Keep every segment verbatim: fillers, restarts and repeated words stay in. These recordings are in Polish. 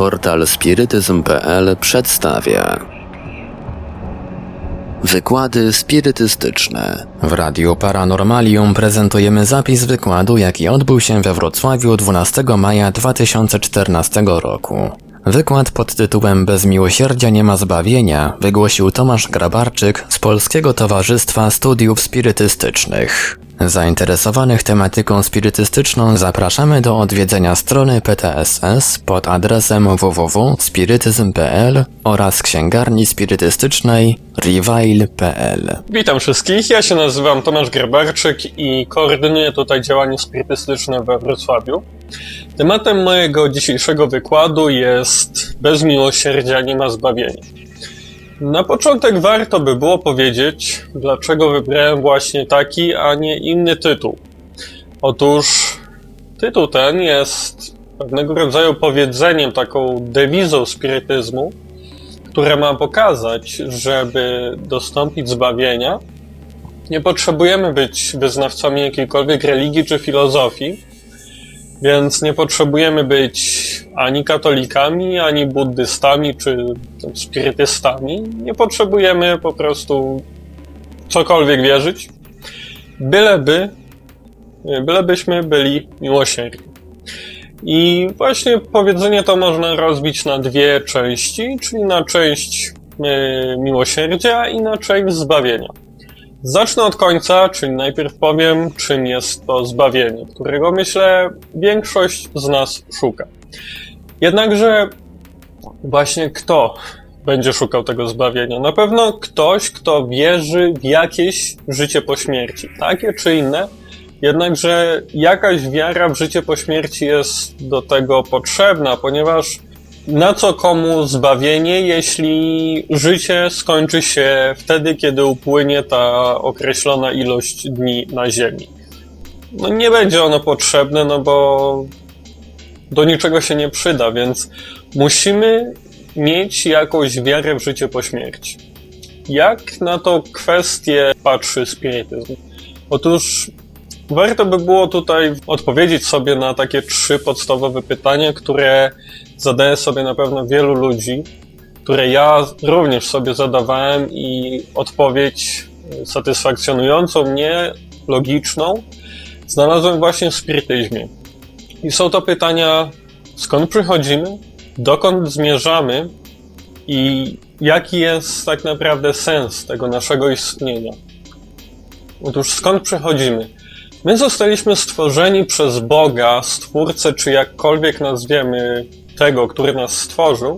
Portal spirytyzm kropka p l przedstawia wykłady spirytystyczne. W Radiu Paranormalium prezentujemy zapis wykładu, jaki odbył się we Wrocławiu dwunastego maja dwa tysiące czternastego roku. Wykład pod tytułem Bez miłosierdzia nie ma zbawienia wygłosił Tomasz Grabarczyk z Polskiego Towarzystwa Studiów Spirytystycznych. Zainteresowanych tematyką spirytystyczną zapraszamy do odwiedzenia strony P T S S pod adresem w w w kropka spirytyzm kropka p l oraz księgarni spirytystycznej reveil kropka p l. Witam wszystkich, ja się nazywam Tomasz Grabarczyk i koordynuję tutaj działanie spirytystyczne we Wrocławiu. Tematem mojego dzisiejszego wykładu jest Bez miłosierdzia nie ma zbawienia. Na początek warto by było powiedzieć, dlaczego wybrałem właśnie taki, a nie inny tytuł. Otóż tytuł ten jest pewnego rodzaju powiedzeniem, taką dewizą spirytyzmu, która ma pokazać, żeby dostąpić zbawienia, nie potrzebujemy być wyznawcami jakiejkolwiek religii czy filozofii, więc nie potrzebujemy być ani katolikami, ani buddystami, czy spirytystami. Nie potrzebujemy po prostu cokolwiek wierzyć, byleby, bylebyśmy byli miłosierni. I właśnie powiedzenie to można rozbić na dwie części, czyli na część miłosierdzia i na część zbawienia. Zacznę od końca, czyli najpierw powiem, czym jest to zbawienie, którego myślę większość z nas szuka. Jednakże właśnie kto będzie szukał tego zbawienia? Na pewno ktoś, kto wierzy w jakieś życie po śmierci, takie czy inne, jednakże jakaś wiara w życie po śmierci jest do tego potrzebna, ponieważ na co komu zbawienie, jeśli życie skończy się wtedy, kiedy upłynie ta określona ilość dni na ziemi? No nie będzie ono potrzebne, no bo do niczego się nie przyda, więc musimy mieć jakąś wiarę w życie po śmierci. Jak na tą kwestię patrzy spirytyzm? Otóż warto by było tutaj odpowiedzieć sobie na takie trzy podstawowe pytania, które zadaje sobie na pewno wielu ludzi, które ja również sobie zadawałem i odpowiedź satysfakcjonującą mnie, logiczną, znalazłem właśnie w spirytyzmie. I są to pytania, skąd przychodzimy, dokąd zmierzamy i jaki jest tak naprawdę sens tego naszego istnienia. Otóż skąd przychodzimy? My zostaliśmy stworzeni przez Boga, Stwórcę, czy jakkolwiek nazwiemy tego, który nas stworzył,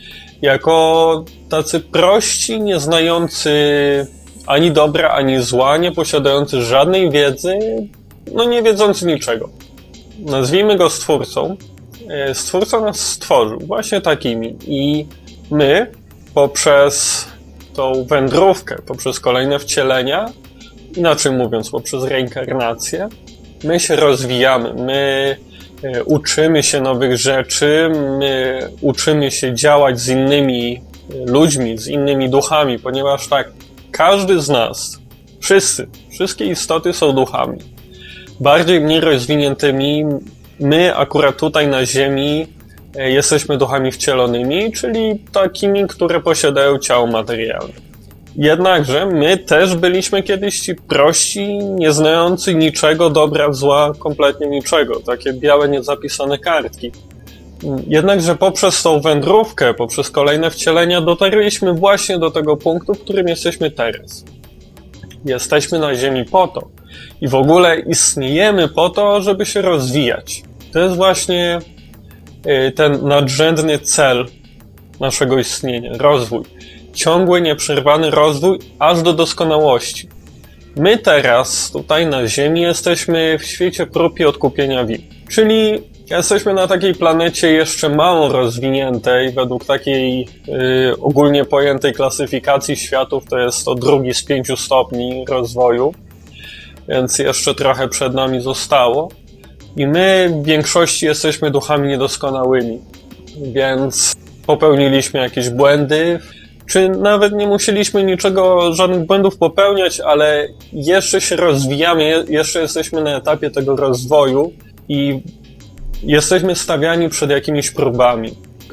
jako tacy prości, nieznający ani dobra, ani zła, nie posiadający żadnej wiedzy, no nie wiedzący niczego. Nazwijmy go Stwórcą. Stwórca nas stworzył właśnie takimi i my poprzez tą wędrówkę, poprzez kolejne wcielenia, inaczej mówiąc, poprzez reinkarnację, my się rozwijamy, my uczymy się nowych rzeczy, my uczymy się działać z innymi ludźmi, z innymi duchami, ponieważ tak, każdy z nas, wszyscy, wszystkie istoty są duchami. Bardziej mniej rozwiniętymi, my akurat tutaj na Ziemi jesteśmy duchami wcielonymi, czyli takimi, które posiadają ciało materialne. Jednakże my też byliśmy kiedyś ci prości, nieznający niczego, dobra, zła, kompletnie niczego. Takie białe, niezapisane kartki. Jednakże poprzez tą wędrówkę, poprzez kolejne wcielenia dotarliśmy właśnie do tego punktu, w którym jesteśmy teraz. Jesteśmy na Ziemi po to i w ogóle istniejemy po to, żeby się rozwijać. To jest właśnie ten nadrzędny cel naszego istnienia, rozwój. Ciągły, nieprzerwany rozwój aż do doskonałości. My teraz tutaj na Ziemi jesteśmy w świecie prób i odkupienia win. Czyli jesteśmy na takiej planecie jeszcze mało rozwiniętej, według takiej yy, ogólnie pojętej klasyfikacji światów, to jest to drugi z pięciu stopni rozwoju, więc jeszcze trochę przed nami zostało. I my w większości jesteśmy duchami niedoskonałymi, więc popełniliśmy jakieś błędy, czy nawet nie musieliśmy niczego, żadnych błędów popełniać, ale jeszcze się rozwijamy, jeszcze jesteśmy na etapie tego rozwoju i jesteśmy stawiani przed jakimiś próbami,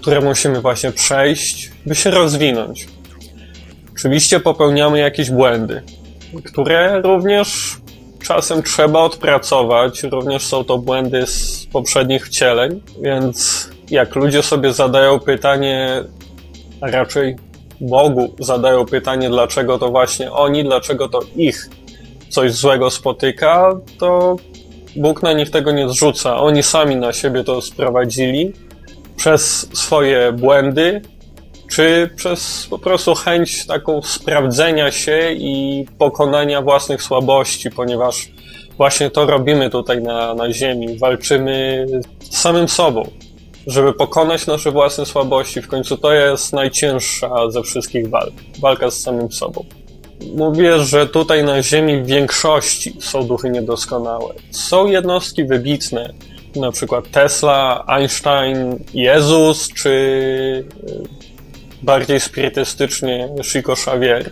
które musimy właśnie przejść, by się rozwinąć. Oczywiście popełniamy jakieś błędy, które również czasem trzeba odpracować, również są to błędy z poprzednich wcieleń, więc jak ludzie sobie zadają pytanie, a raczej Bogu zadają pytanie, dlaczego to właśnie oni, dlaczego to ich coś złego spotyka, to Bóg na nich tego nie zrzuca. Oni sami na siebie to sprowadzili przez swoje błędy, czy przez po prostu chęć taką sprawdzenia się i pokonania własnych słabości, ponieważ właśnie to robimy tutaj na, na ziemi. Walczymy z samym sobą, żeby pokonać nasze własne słabości. W końcu to jest najcięższa ze wszystkich walk. Walka z samym sobą. Mówię, że tutaj na ziemi w większości są duchy niedoskonałe. Są jednostki wybitne, na przykład Tesla, Einstein, Jezus, czy bardziej spirytystycznie Chico Xavier.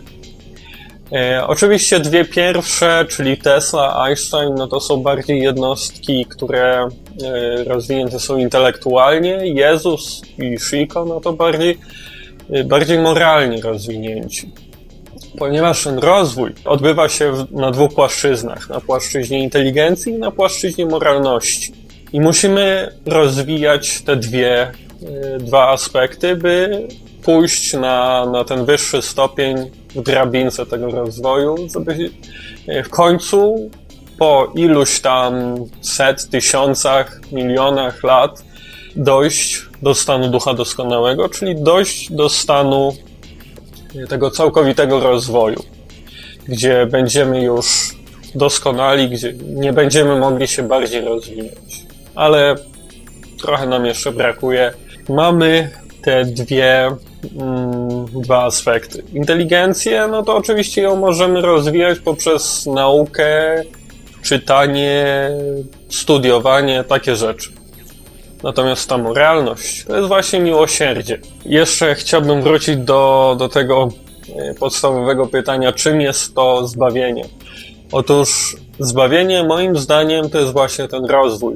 E, oczywiście dwie pierwsze, czyli Tesla, Einstein, no to są bardziej jednostki, które e, rozwinięte są intelektualnie. Jezus i Chico, no to bardziej, e, bardziej moralnie rozwinięci. Ponieważ ten rozwój odbywa się w, na dwóch płaszczyznach. Na płaszczyźnie inteligencji i na płaszczyźnie moralności. I musimy rozwijać te dwie, e, dwa aspekty, by pójść na, na ten wyższy stopień w drabince tego rozwoju, żeby w końcu po iluś tam set, tysiącach, milionach lat dojść do stanu ducha doskonałego, czyli dojść do stanu tego całkowitego rozwoju, gdzie będziemy już doskonali, gdzie nie będziemy mogli się bardziej rozwinąć. Ale trochę nam jeszcze brakuje. Mamy te dwie, mm, dwa aspekty. Inteligencję, no to oczywiście ją możemy rozwijać poprzez naukę, czytanie, studiowanie, takie rzeczy. Natomiast ta moralność to jest właśnie miłosierdzie. Jeszcze chciałbym wrócić do, do tego podstawowego pytania, czym jest to zbawienie. Otóż zbawienie moim zdaniem to jest właśnie ten rozwój.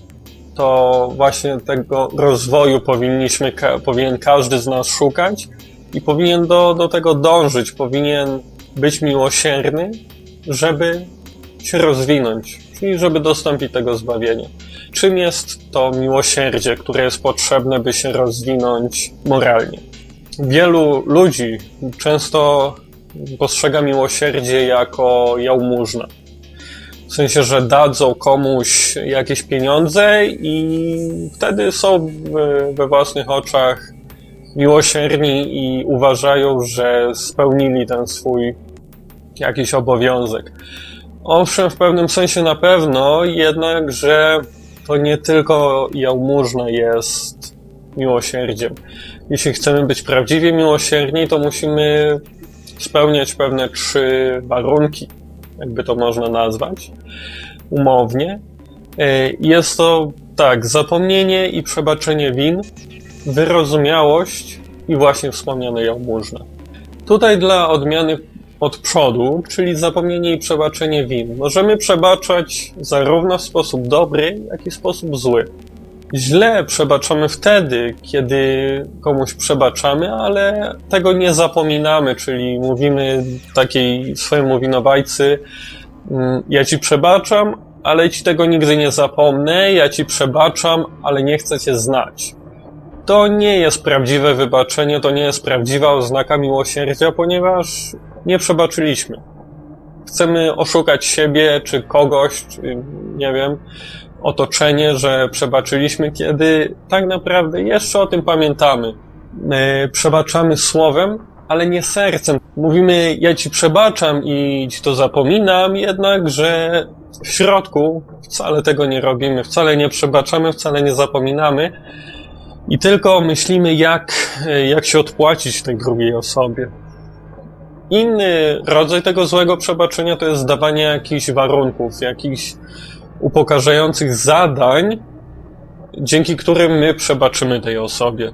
To właśnie tego rozwoju powinniśmy, powinien każdy z nas szukać i powinien do, do tego dążyć, powinien być miłosierny, żeby się rozwinąć, czyli żeby dostąpić tego zbawienia. Czym jest to miłosierdzie, które jest potrzebne, by się rozwinąć moralnie? Wielu ludzi często postrzega miłosierdzie jako jałmużnę. W sensie, że dadzą komuś jakieś pieniądze i wtedy są we własnych oczach miłosierni i uważają, że spełnili ten swój jakiś obowiązek. Owszem, w pewnym sensie na pewno, jednakże to nie tylko jałmużna jest miłosierdziem. Jeśli chcemy być prawdziwie miłosierni, to musimy spełniać pewne trzy warunki, jakby to można nazwać, umownie. Jest to tak, zapomnienie i przebaczenie win, wyrozumiałość i właśnie wspomniane jałmużna. Tutaj dla odmiany od przodu, czyli zapomnienie i przebaczenie win. Możemy przebaczać zarówno w sposób dobry, jak i w sposób zły. Źle przebaczamy wtedy, kiedy komuś przebaczamy, ale tego nie zapominamy, czyli mówimy takiej swojemu winowajcy: ja ci przebaczam, ale ci tego nigdy nie zapomnę, ja ci przebaczam, ale nie chcę cię znać. To nie jest prawdziwe wybaczenie, to nie jest prawdziwa oznaka miłosierdzia, ponieważ nie przebaczyliśmy. Chcemy oszukać siebie, czy kogoś, czy nie wiem, otoczenie, że przebaczyliśmy, kiedy tak naprawdę jeszcze o tym pamiętamy. My przebaczamy słowem, ale nie sercem. Mówimy, ja ci przebaczam i ci to zapominam, jednak, że w środku wcale tego nie robimy, wcale nie przebaczamy, wcale nie zapominamy i tylko myślimy, jak, jak się odpłacić tej drugiej osobie. Inny rodzaj tego złego przebaczenia to jest dawanie jakichś warunków, jakichś upokarzających zadań, dzięki którym my przebaczymy tej osobie.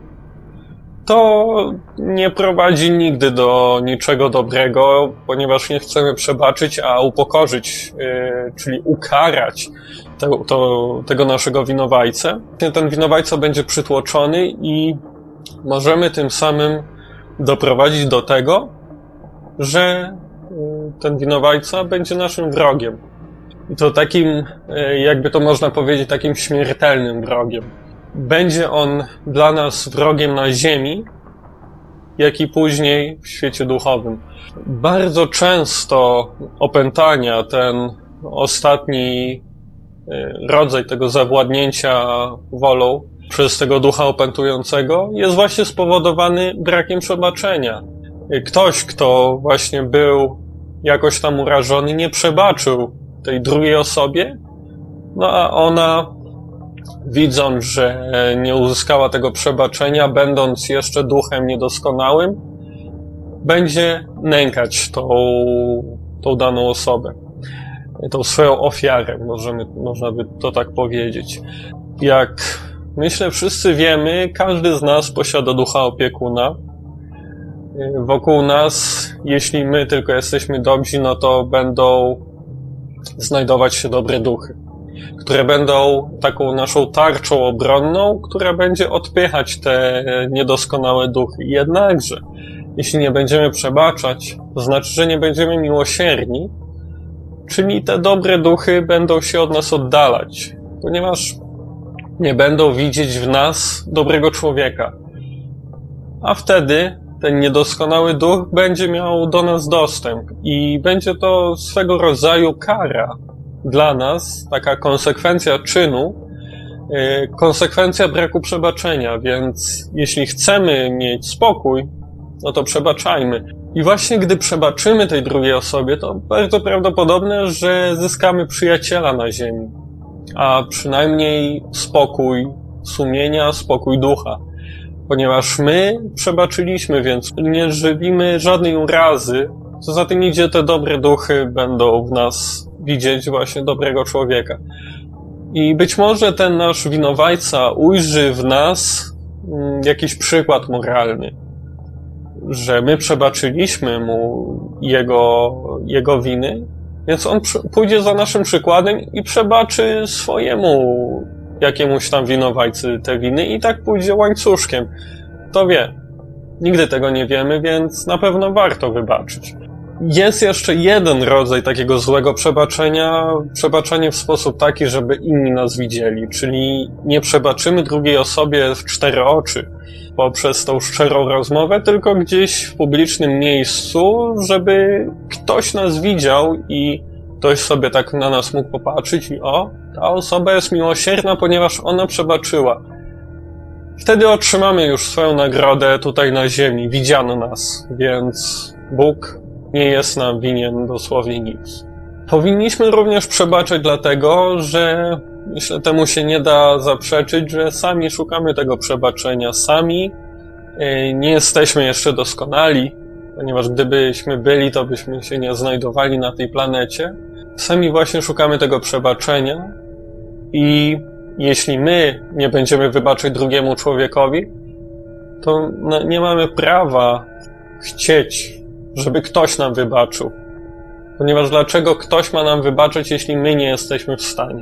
To nie prowadzi nigdy do niczego dobrego, ponieważ nie chcemy przebaczyć, a upokorzyć, yy, czyli ukarać te, to, tego naszego winowajcę. Ten winowajca będzie przytłoczony i możemy tym samym doprowadzić do tego, że ten winowajca będzie naszym wrogiem. I to takim, jakby to można powiedzieć, takim śmiertelnym wrogiem. Będzie on dla nas wrogiem na ziemi, jak i później w świecie duchowym. Bardzo często opętania, ten ostatni rodzaj tego zawładnięcia wolą przez tego ducha opętującego jest właśnie spowodowany brakiem przebaczenia. Ktoś, kto właśnie był jakoś tam urażony, nie przebaczył tej drugiej osobie, no a ona, widząc, że nie uzyskała tego przebaczenia, będąc jeszcze duchem niedoskonałym, będzie nękać tą, tą daną osobę, tą swoją ofiarę, możemy, można by to tak powiedzieć. Jak myślę wszyscy wiemy, każdy z nas posiada ducha opiekuna. Wokół nas, jeśli my tylko jesteśmy dobrzy, no to będą znajdować się dobre duchy, które będą taką naszą tarczą obronną, która będzie odpychać te niedoskonałe duchy. Jednakże, jeśli nie będziemy przebaczać, to znaczy, że nie będziemy miłosierni, czyli te dobre duchy będą się od nas oddalać, ponieważ nie będą widzieć w nas dobrego człowieka. A wtedy ten niedoskonały duch będzie miał do nas dostęp i będzie to swego rodzaju kara dla nas, taka konsekwencja czynu, yy, konsekwencja braku przebaczenia, więc jeśli chcemy mieć spokój, no to przebaczajmy. I właśnie gdy przebaczymy tej drugiej osobie, to bardzo prawdopodobne, że zyskamy przyjaciela na ziemi, a przynajmniej spokój sumienia, spokój ducha. Ponieważ my przebaczyliśmy, więc nie żywimy żadnej urazy. Co za tym idzie, te dobre duchy będą w nas widzieć właśnie dobrego człowieka. I być może ten nasz winowajca ujrzy w nas jakiś przykład moralny, że my przebaczyliśmy mu jego, jego winy, więc on pójdzie za naszym przykładem i przebaczy swojemu jakiemuś tam winowajcy te winy i tak pójdzie łańcuszkiem. Kto wie? Nigdy tego nie wiemy, więc na pewno warto wybaczyć. Jest jeszcze jeden rodzaj takiego złego przebaczenia, przebaczenie w sposób taki, żeby inni nas widzieli, czyli nie przebaczymy drugiej osobie w cztery oczy poprzez tą szczerą rozmowę, tylko gdzieś w publicznym miejscu, żeby ktoś nas widział i ktoś sobie tak na nas mógł popatrzeć i o, ta osoba jest miłosierna, ponieważ ona przebaczyła. Wtedy otrzymamy już swoją nagrodę tutaj na ziemi, widziano nas, więc Bóg nie jest nam winien dosłownie nic. Powinniśmy również przebaczać dlatego, że myślę, temu się nie da zaprzeczyć, że sami szukamy tego przebaczenia, sami nie jesteśmy jeszcze doskonali, ponieważ gdybyśmy byli, to byśmy się nie znajdowali na tej planecie. Sami właśnie szukamy tego przebaczenia i jeśli my nie będziemy wybaczyć drugiemu człowiekowi, to nie mamy prawa chcieć, żeby ktoś nam wybaczył. Ponieważ dlaczego ktoś ma nam wybaczyć, jeśli my nie jesteśmy w stanie?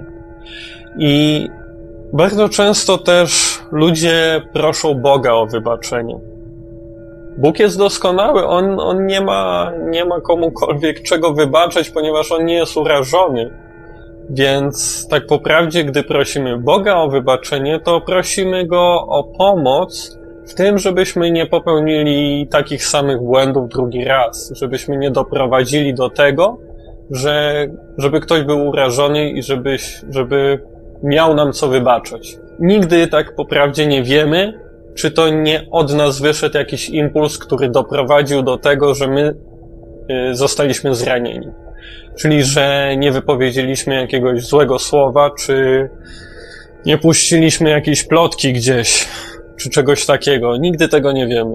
I bardzo często też ludzie proszą Boga o wybaczenie. Bóg jest doskonały, On, on nie ma, nie ma komukolwiek czego wybaczać, ponieważ On nie jest urażony. Więc tak po prawdzie, gdy prosimy Boga o wybaczenie, to prosimy Go o pomoc w tym, żebyśmy nie popełnili takich samych błędów drugi raz, żebyśmy nie doprowadzili do tego, że, żeby ktoś był urażony i żebyś, żeby miał nam co wybaczać. Nigdy tak po prawdzie nie wiemy, czy to nie od nas wyszedł jakiś impuls, który doprowadził do tego, że my y, zostaliśmy zranieni. Czyli, że nie wypowiedzieliśmy jakiegoś złego słowa, czy nie puściliśmy jakiejś plotki gdzieś, czy czegoś takiego. Nigdy tego nie wiemy.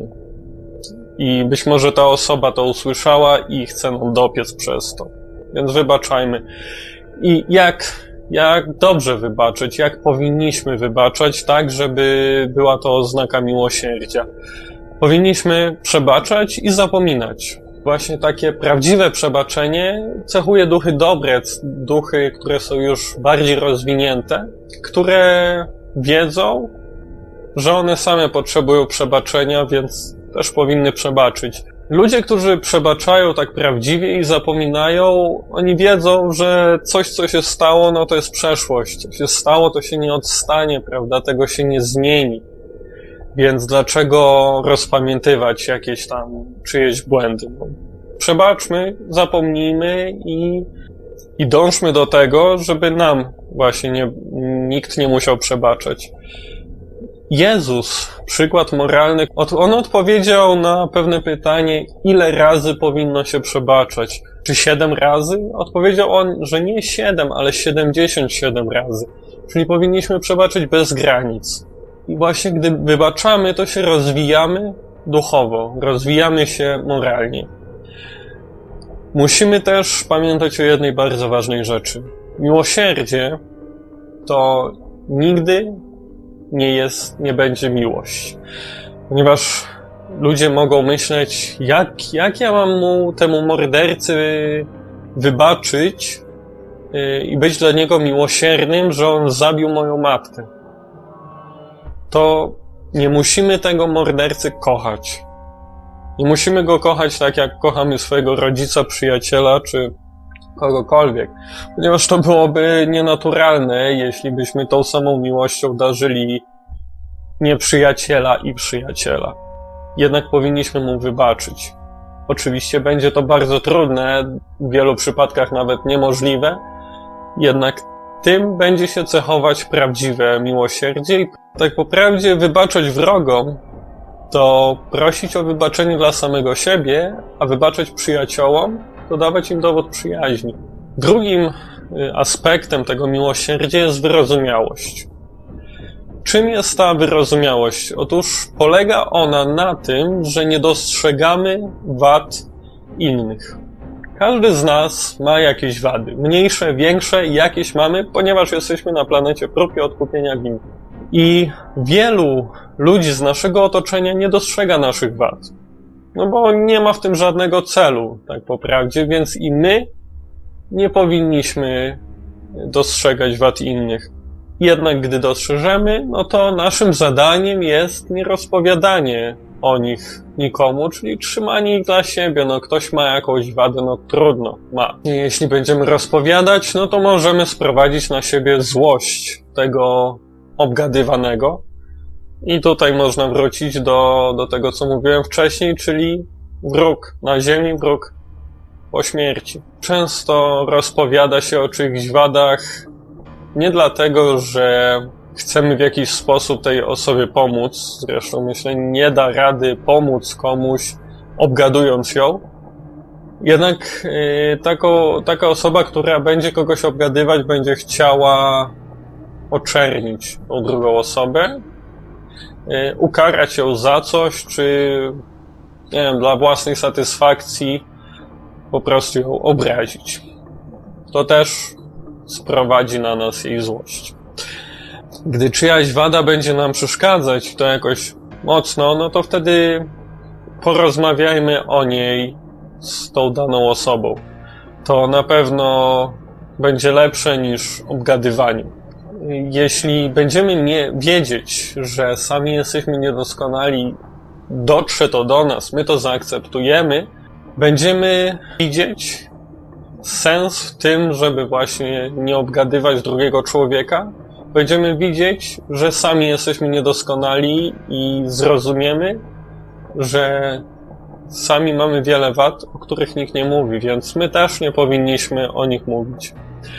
I być może ta osoba to usłyszała i chce nam dopiec przez to. Więc wybaczajmy. I jak, jak dobrze wybaczyć, jak powinniśmy wybaczać, tak, żeby była to oznaka miłosierdzia. Powinniśmy przebaczać i zapominać. Właśnie takie prawdziwe przebaczenie cechuje duchy dobre, duchy, które są już bardziej rozwinięte, które wiedzą, że one same potrzebują przebaczenia, więc też powinny przebaczyć. Ludzie, którzy przebaczają tak prawdziwie i zapominają, oni wiedzą, że coś, co się stało, no to jest przeszłość. Co się stało, to się nie odstanie, prawda? Tego się nie zmieni. Więc dlaczego rozpamiętywać jakieś tam czyjeś błędy? No, przebaczmy, zapomnijmy i, i dążmy do tego, żeby nam właśnie nie, nikt nie musiał przebaczać. Jezus, przykład moralny, on odpowiedział na pewne pytanie, ile razy powinno się przebaczać. Czy siedem razy? Odpowiedział on, że nie siedem, ale siedemdziesiąt siedem razy. Czyli powinniśmy przebaczyć bez granic. I właśnie gdy wybaczamy, to się rozwijamy duchowo, rozwijamy się moralnie. Musimy też pamiętać o jednej bardzo ważnej rzeczy. Miłosierdzie to nigdy nie jest, nie będzie miłość. Ponieważ ludzie mogą myśleć, jak, jak ja mam mu, temu mordercy wybaczyć yy, i być dla niego miłosiernym, że on zabił moją matkę. To nie musimy tego mordercy kochać. Nie musimy go kochać tak, jak kochamy swojego rodzica, przyjaciela, czy kogokolwiek. Ponieważ to byłoby nienaturalne, jeśli byśmy tą samą miłością darzyli nieprzyjaciela i przyjaciela. Jednak powinniśmy mu wybaczyć. Oczywiście będzie to bardzo trudne, w wielu przypadkach nawet niemożliwe, jednak tym będzie się cechować prawdziwe miłosierdzie i tak po prawdzie wybaczać wrogom to prosić o wybaczenie dla samego siebie, a wybaczać przyjaciołom to dawać im dowód przyjaźni. Drugim aspektem tego miłosierdzia jest wyrozumiałość. Czym jest ta wyrozumiałość? Otóż polega ona na tym, że nie dostrzegamy wad innych. Każdy z nas ma jakieś wady. Mniejsze, większe, jakieś mamy, ponieważ jesteśmy na planecie prób i odkupienia win. I wielu ludzi z naszego otoczenia nie dostrzega naszych wad. No bo nie ma w tym żadnego celu, tak po prawdzie, więc i my nie powinniśmy dostrzegać wad innych. Jednak gdy dostrzeżemy, no to naszym zadaniem jest nie rozpowiadanie o nich nikomu, czyli trzymanie ich dla siebie. No ktoś ma jakąś wadę, no trudno, ma. I jeśli będziemy rozpowiadać, no to możemy sprowadzić na siebie złość tego obgadywanego. I tutaj można wrócić do, do tego, co mówiłem wcześniej, czyli wróg na ziemi, wróg po śmierci. Często rozpowiada się o czyichś wadach nie dlatego, że chcemy w jakiś sposób tej osobie pomóc. Zresztą myślę, nie da rady pomóc komuś, obgadując ją. Jednak yy, tako, taka osoba, która będzie kogoś obgadywać, będzie chciała oczernić tą drugą osobę, yy, ukarać ją za coś, czy nie wiem, dla własnej satysfakcji po prostu ją obrazić. To też sprowadzi na nas jej złość. Gdy czyjaś wada będzie nam przeszkadzać, to jakoś mocno, no to wtedy porozmawiajmy o niej z tą daną osobą. To na pewno będzie lepsze niż obgadywanie. Jeśli będziemy nie wiedzieć, że sami jesteśmy niedoskonali, dotrze to do nas, my to zaakceptujemy, będziemy widzieć sens w tym, żeby właśnie nie obgadywać drugiego człowieka. Będziemy widzieć, że sami jesteśmy niedoskonali i zrozumiemy, że sami mamy wiele wad, o których nikt nie mówi, więc my też nie powinniśmy o nich mówić.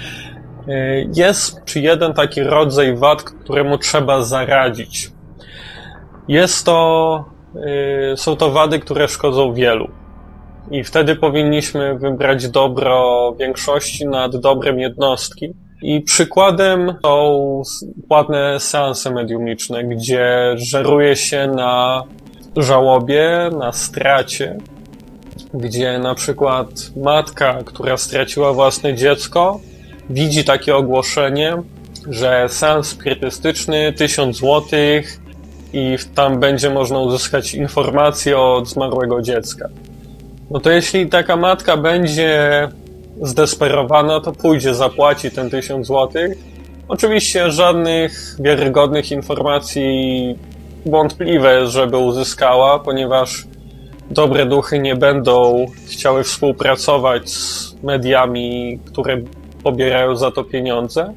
Jest czy jeden taki rodzaj wad, któremu trzeba zaradzić. Jest to, są to wady, które szkodzą wielu. I wtedy powinniśmy wybrać dobro większości nad dobrem jednostki. I przykładem są ładne seanse mediumiczne, gdzie żeruje się na żałobie, na stracie, gdzie na przykład matka, która straciła własne dziecko, widzi takie ogłoszenie, że seans spirytystyczny, tysiąc złotych i tam będzie można uzyskać informacje od zmarłego dziecka. No to jeśli taka matka będzie zdesperowana, to pójdzie, zapłaci ten tysiąc złotych. Oczywiście żadnych wiarygodnych informacji wątpliwe, żeby uzyskała, ponieważ dobre duchy nie będą chciały współpracować z mediami, które pobierają za to pieniądze.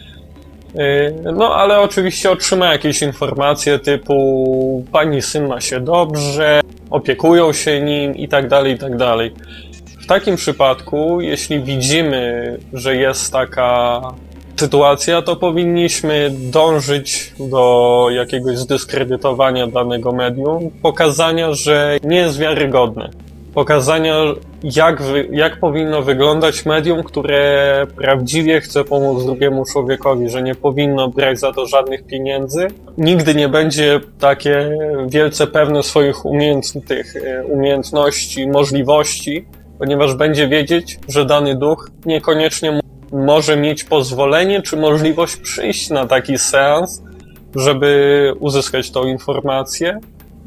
No, ale oczywiście otrzyma jakieś informacje typu pani syn ma się dobrze, opiekują się nim i tak dalej, i tak dalej. W takim przypadku, jeśli widzimy, że jest taka sytuacja, to powinniśmy dążyć do jakiegoś zdyskredytowania danego medium, pokazania, że nie jest wiarygodne. Pokazania, jak, wy, jak powinno wyglądać medium, które prawdziwie chce pomóc drugiemu człowiekowi, że nie powinno brać za to żadnych pieniędzy. Nigdy nie będzie takie wielce pewne swoich umiejętnych, umiejętności, możliwości, ponieważ będzie wiedzieć, że dany duch niekoniecznie może mieć pozwolenie czy możliwość przyjść na taki seans, żeby uzyskać tą informację.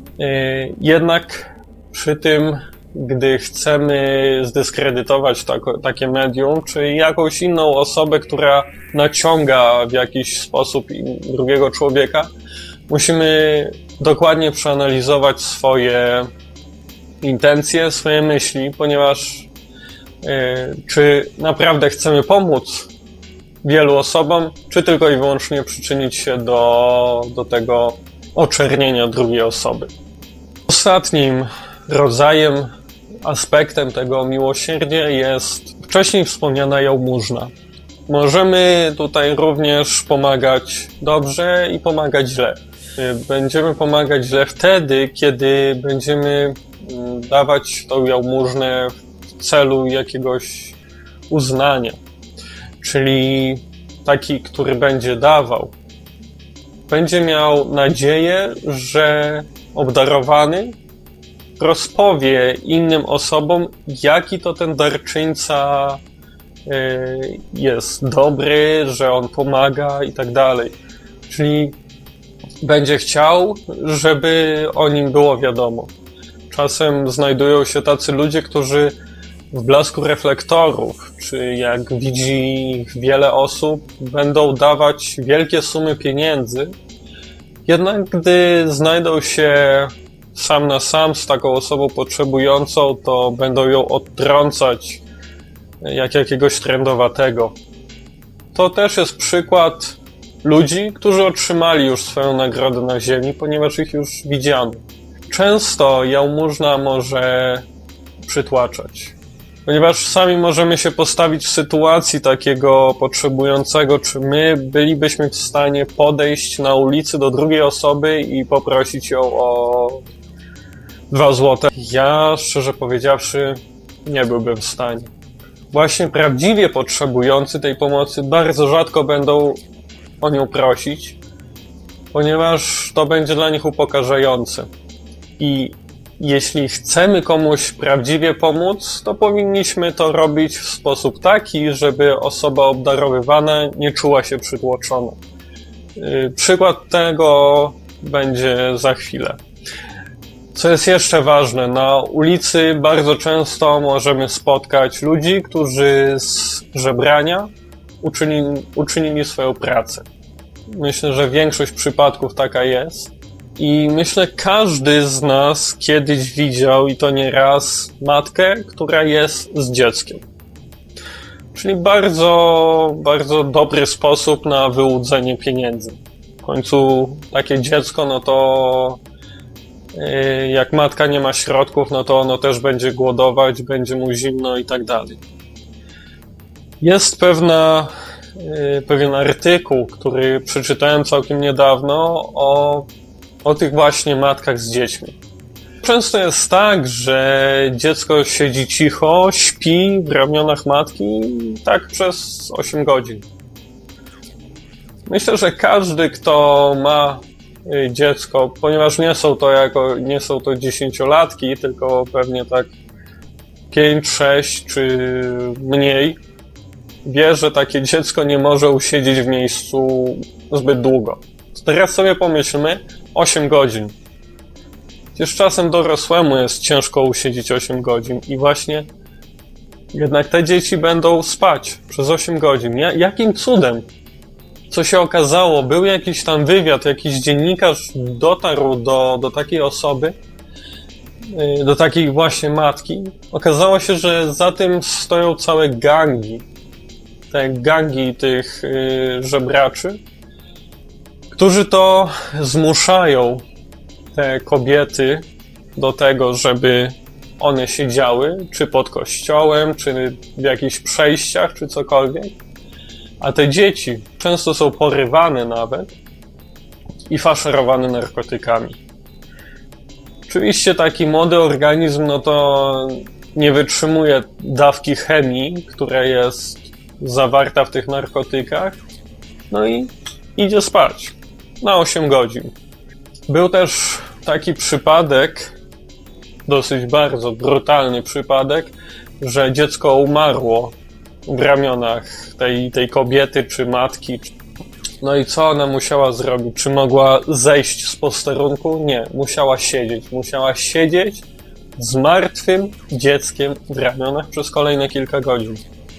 Jednak przy tym, gdy chcemy zdyskredytować tak, takie medium, czy jakąś inną osobę, która naciąga w jakiś sposób drugiego człowieka, musimy dokładnie przeanalizować swoje intencje, swoje myśli, ponieważ yy, czy naprawdę chcemy pomóc wielu osobom, czy tylko i wyłącznie przyczynić się do, do tego oczernienia drugiej osoby. Ostatnim rodzajem, aspektem tego miłosierdzia jest wcześniej wspomniana jałmużna. Możemy tutaj również pomagać dobrze i pomagać źle. Będziemy pomagać źle wtedy, kiedy będziemy dawać tą jałmużnę w celu jakiegoś uznania. Czyli taki, który będzie dawał, będzie miał nadzieję, że obdarowany rozpowie innym osobom, jaki to ten darczyńca jest dobry, że on pomaga i tak dalej. Czyli będzie chciał, żeby o nim było wiadomo. Czasem znajdują się tacy ludzie, którzy w blasku reflektorów, czy jak widzi ich wiele osób, będą dawać wielkie sumy pieniędzy. Jednak gdy znajdą się sam na sam z taką osobą potrzebującą, to będą ją odtrącać jak jakiegoś trędowatego. To też jest przykład ludzi, którzy otrzymali już swoją nagrodę na ziemi, ponieważ ich już widziano. Często jałmużna może przytłaczać, ponieważ sami możemy się postawić w sytuacji takiego potrzebującego, czy my bylibyśmy w stanie podejść na ulicy do drugiej osoby i poprosić ją o dwa złote. Ja, szczerze powiedziawszy, nie byłbym w stanie. Właśnie prawdziwie potrzebujący tej pomocy bardzo rzadko będą o nią prosić, ponieważ to będzie dla nich upokarzające. I jeśli chcemy komuś prawdziwie pomóc, to powinniśmy to robić w sposób taki, żeby osoba obdarowywana nie czuła się przytłoczona. Yy, przykład tego będzie za chwilę. Co jest jeszcze ważne, na ulicy bardzo często możemy spotkać ludzi, którzy z żebrania uczynili, uczynili swoją pracę. Myślę, że większość przypadków taka jest. I myślę, każdy z nas kiedyś widział, i to nie raz, matkę, która jest z dzieckiem. Czyli bardzo, bardzo dobry sposób na wyłudzenie pieniędzy. W końcu takie dziecko, no to yy, jak matka nie ma środków, no to ono też będzie głodować, będzie mu zimno i tak dalej. Jest pewna, yy, pewien artykuł, który przeczytałem całkiem niedawno o o tych właśnie matkach z dziećmi. Często jest tak, że dziecko siedzi cicho, śpi w ramionach matki tak przez osiem godzin. Myślę, że każdy, kto ma dziecko, ponieważ nie są to jako, nie są to dziesięciolatki, tylko pewnie tak pięć, sześć czy mniej, wie, że takie dziecko nie może usiedzieć w miejscu zbyt długo. Teraz sobie pomyślmy, osiem godzin. Przecież czasem dorosłemu jest ciężko usiedzieć osiem godzin i właśnie jednak te dzieci będą spać przez osiem godzin. Ja, jakim cudem co się okazało, był jakiś tam wywiad, jakiś dziennikarz dotarł do, do takiej osoby, do takiej właśnie matki. Okazało się, że za tym stoją całe gangi, te gangi tych yy, żebraczy, którzy to zmuszają te kobiety do tego, żeby one siedziały, czy pod kościołem, czy w jakichś przejściach, czy cokolwiek. A te dzieci często są porywane nawet i faszerowane narkotykami. Oczywiście taki młody organizm, no to nie wytrzymuje dawki chemii, która jest zawarta w tych narkotykach, no i idzie spać na osiem godzin. Był też taki przypadek, dosyć bardzo brutalny przypadek, że dziecko umarło w ramionach tej, tej kobiety czy matki. No i co ona musiała zrobić? Czy mogła zejść z posterunku? Nie, musiała siedzieć. Musiała siedzieć z martwym dzieckiem w ramionach przez kolejne kilka godzin.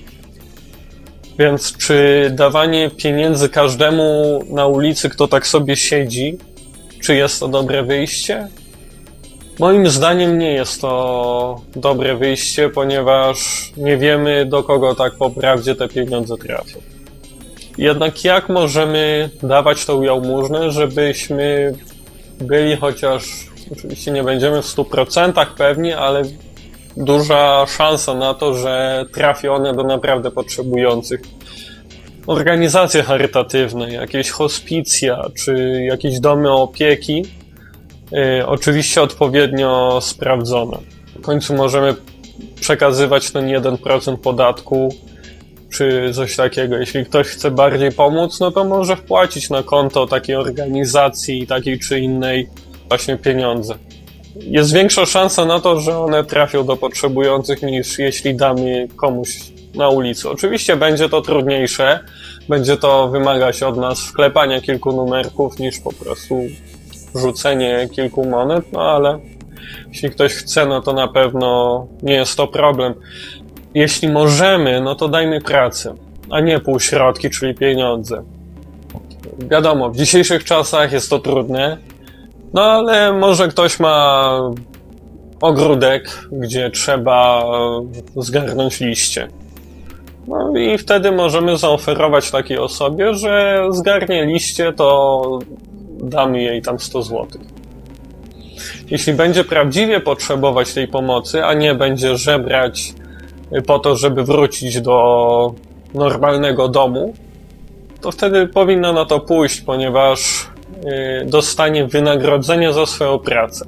Więc czy dawanie pieniędzy każdemu na ulicy, kto tak sobie siedzi, czy jest to dobre wyjście? Moim zdaniem nie jest to dobre wyjście, ponieważ nie wiemy, do kogo tak po prawdzie te pieniądze trafią. Jednak jak możemy dawać tą jałmużnę, żebyśmy byli chociaż, oczywiście nie będziemy w stu procentach pewni, ale duża szansa na to, że trafi one do naprawdę potrzebujących. Organizacje charytatywne, jakieś hospicja, czy jakieś domy opieki, yy, oczywiście odpowiednio sprawdzone. W końcu możemy przekazywać ten jeden procent podatku, czy coś takiego. Jeśli ktoś chce bardziej pomóc, no to może wpłacić na konto takiej organizacji, takiej czy innej właśnie pieniądze. Jest większa szansa na to, że one trafią do potrzebujących, niż jeśli damy komuś na ulicy. Oczywiście będzie to trudniejsze, będzie to wymagać od nas wklepania kilku numerków, niż po prostu rzucenie kilku monet, no ale jeśli ktoś chce, no to na pewno nie jest to problem. Jeśli możemy, no to dajmy pracę, a nie półśrodki, czyli pieniądze. Wiadomo, w dzisiejszych czasach jest to trudne, no ale może ktoś ma ogródek, gdzie trzeba zgarnąć liście. No i wtedy możemy zaoferować takiej osobie, że zgarnie liście, to damy jej tam sto złotych. Jeśli będzie prawdziwie potrzebować tej pomocy, a nie będzie żebrać po to, żeby wrócić do normalnego domu, to wtedy powinna na to pójść, ponieważ dostanie wynagrodzenie za swoją pracę,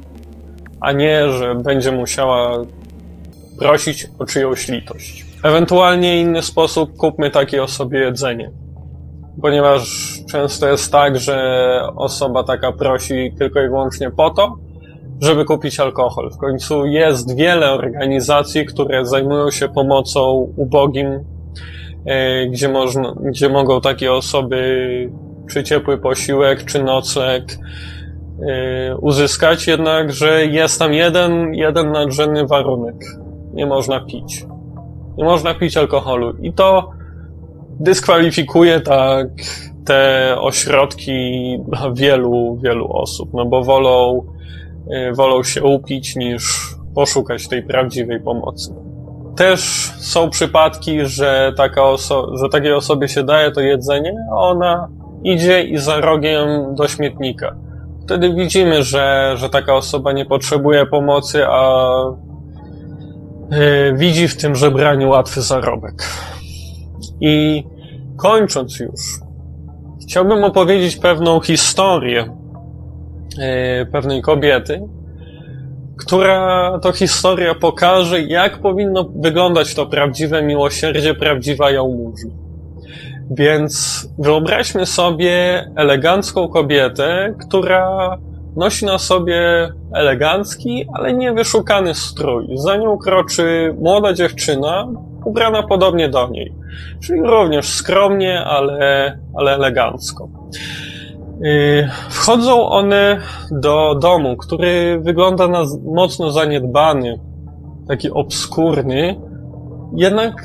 a nie, że będzie musiała prosić o czyjąś litość. Ewentualnie inny sposób, kupmy takiej osobie jedzenie, ponieważ często jest tak, że osoba taka prosi tylko i wyłącznie po to, żeby kupić alkohol. W końcu jest wiele organizacji, które zajmują się pomocą ubogim, gdzie, można, gdzie mogą takie osoby czy ciepły posiłek, czy nocleg yy, uzyskać, jednakże jest tam jeden, jeden nadrzędny warunek. Nie można pić. Nie można pić alkoholu. I to dyskwalifikuje tak te ośrodki dla wielu, wielu osób, no bo wolą, yy, wolą się upić, niż poszukać tej prawdziwej pomocy. Też są przypadki, że, taka oso- że takiej osobie się daje to jedzenie, a ona idzie i za rogiem do śmietnika. Wtedy widzimy, że, że taka osoba nie potrzebuje pomocy, a yy, widzi w tym żebraniu łatwy zarobek. I kończąc już, chciałbym opowiedzieć pewną historię yy, pewnej kobiety, która to historia pokaże, jak powinno wyglądać to prawdziwe miłosierdzie, prawdziwa jałmużna. Więc wyobraźmy sobie elegancką kobietę, która nosi na sobie elegancki, ale nie wyszukany strój. Za nią kroczy młoda dziewczyna, ubrana podobnie do niej. Czyli również skromnie, ale, ale elegancko. Yy, wchodzą one do domu, który wygląda na mocno zaniedbany, taki obskurny, jednak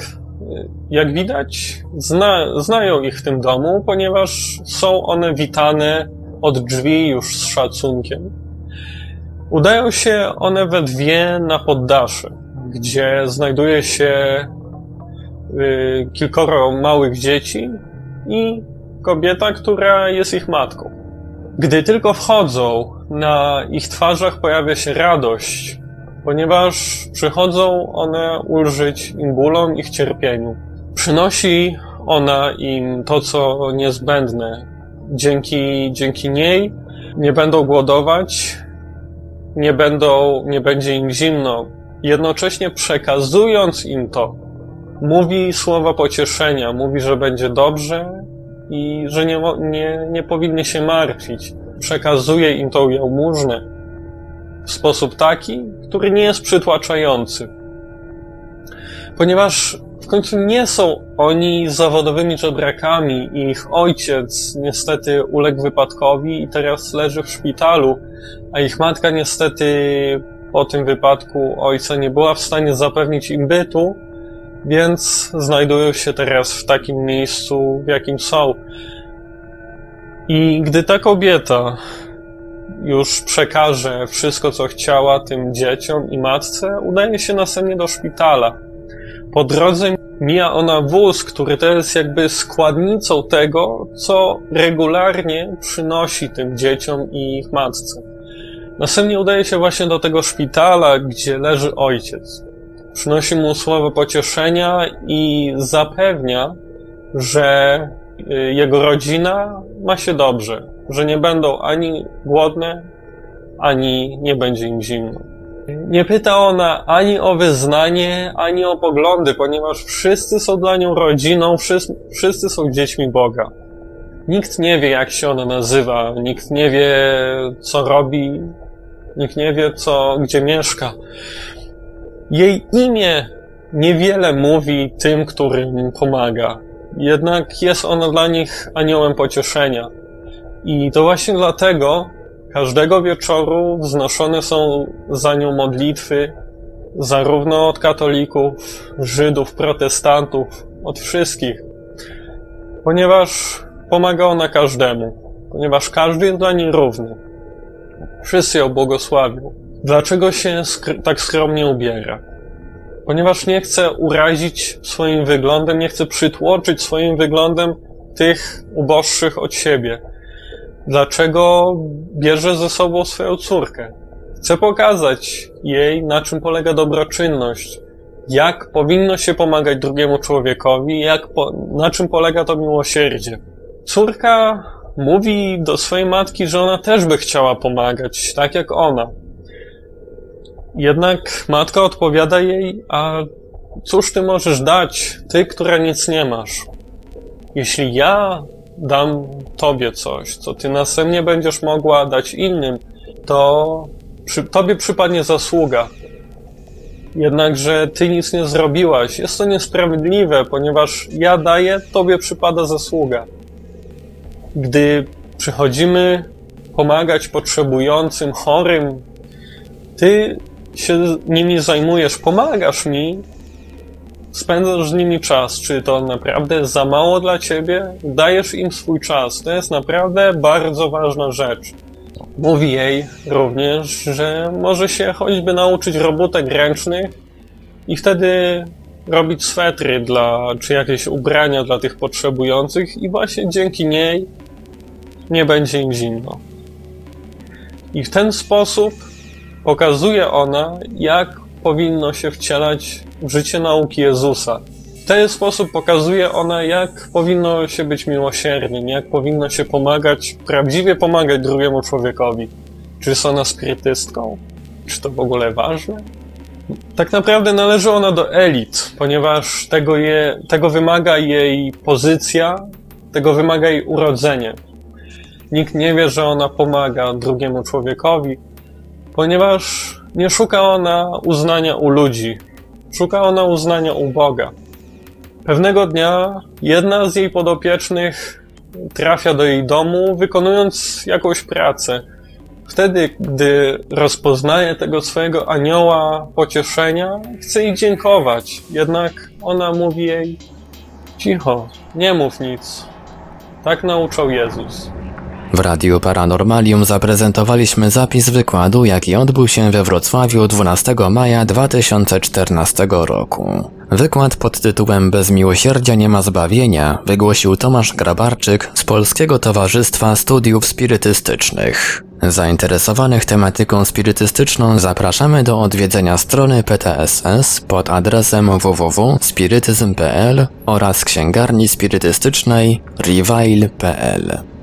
jak widać, zna, znają ich w tym domu, ponieważ są one witane od drzwi już z szacunkiem. Udają się one we dwie na poddasze, gdzie znajduje się y, kilkoro małych dzieci i kobieta, która jest ich matką. Gdy tylko wchodzą, na ich twarzach pojawia się radość, ponieważ przychodzą one ulżyć im bólom, ich cierpieniu. Przynosi ona im to, co niezbędne. Dzięki, dzięki niej nie będą głodować, nie będą, nie będzie im zimno. Jednocześnie przekazując im to, mówi słowa pocieszenia, mówi, że będzie dobrze i że nie, nie, nie powinny się martwić. Przekazuje im tą jałmużnę w sposób taki, który nie jest przytłaczający. Ponieważ w końcu nie są oni zawodowymi żebrakami i ich ojciec niestety uległ wypadkowi i teraz leży w szpitalu, a ich matka niestety po tym wypadku ojca nie była w stanie zapewnić im bytu, więc znajdują się teraz w takim miejscu, w jakim są. I gdy ta kobieta już przekaże wszystko, co chciała tym dzieciom i matce, udaje się następnie do szpitala. Po drodze mija ona wóz, który to jest jakby składnicą tego, co regularnie przynosi tym dzieciom i ich matce. Następnie udaje się właśnie do tego szpitala, gdzie leży ojciec. Przynosi mu słowo pocieszenia i zapewnia, że jego rodzina ma się dobrze, że nie będą ani głodne, ani nie będzie im zimno. Nie pyta ona ani o wyznanie, ani o poglądy, ponieważ wszyscy są dla nią rodziną, wszyscy, wszyscy są dziećmi Boga. Nikt nie wie, jak się ona nazywa, nikt nie wie, co robi, nikt nie wie, co, gdzie mieszka. Jej imię niewiele mówi tym, którym pomaga. Jednak jest ona dla nich aniołem pocieszenia. I to właśnie dlatego każdego wieczoru wznoszone są za nią modlitwy, zarówno od katolików, Żydów, protestantów, od wszystkich. Ponieważ pomaga ona każdemu. Ponieważ każdy jest dla niej równy. Wszyscy ją błogosławią. Dlaczego się skr- tak skromnie ubiera? Ponieważ nie chce urazić swoim wyglądem, nie chce przytłoczyć swoim wyglądem tych uboższych od siebie. Dlaczego bierze ze sobą swoją córkę? Chce pokazać jej, na czym polega dobroczynność, jak powinno się pomagać drugiemu człowiekowi, jak po, na czym polega to miłosierdzie. Córka mówi do swojej matki, że ona też by chciała pomagać, tak jak ona. Jednak matka odpowiada jej, a cóż ty możesz dać, ty, która nic nie masz? Jeśli ja dam tobie coś, co ty następnie będziesz mogła dać innym, to przy, tobie przypadnie zasługa. Jednakże ty nic nie zrobiłaś. Jest to niesprawiedliwe, ponieważ ja daję, tobie przypada zasługa. Gdy przychodzimy pomagać potrzebującym, chorym, ty się nimi zajmujesz, pomagasz mi, spędzasz z nimi czas. Czy to naprawdę jest za mało dla ciebie? Dajesz im swój czas. To jest naprawdę bardzo ważna rzecz. Mówi jej również, że może się choćby nauczyć robótek ręcznych i wtedy robić swetry dla, czy jakieś ubrania dla tych potrzebujących i właśnie dzięki niej nie będzie im zimno. I w ten sposób pokazuje ona, jak powinno się wcielać w życie nauki Jezusa. W ten sposób pokazuje ona, jak powinno się być miłosiernym, jak powinno się pomagać, prawdziwie pomagać drugiemu człowiekowi. Czy jest ona spirytystką? Czy to w ogóle ważne? Tak naprawdę należy ona do elit, ponieważ tego, je, tego wymaga jej pozycja, tego wymaga jej urodzenie. Nikt nie wie, że ona pomaga drugiemu człowiekowi, ponieważ nie szuka ona uznania u ludzi, szuka ona uznania u Boga. Pewnego dnia jedna z jej podopiecznych trafia do jej domu, wykonując jakąś pracę. Wtedy, gdy rozpoznaje tego swojego anioła pocieszenia, chce jej dziękować. Jednak ona mówi jej: cicho, nie mów nic. Tak nauczał Jezus. W Radiu Paranormalium zaprezentowaliśmy zapis wykładu, jaki odbył się we Wrocławiu dwunastego maja dwa tysiące czternastego roku. Wykład pod tytułem Bez miłosierdzia nie ma zbawienia wygłosił Tomasz Grabarczyk z Polskiego Towarzystwa Studiów Spirytystycznych. Zainteresowanych tematyką spirytystyczną zapraszamy do odwiedzenia strony P T S S pod adresem w w w kropka spirytyzm kropka p l oraz księgarni spirytystycznej reveil kropka p l.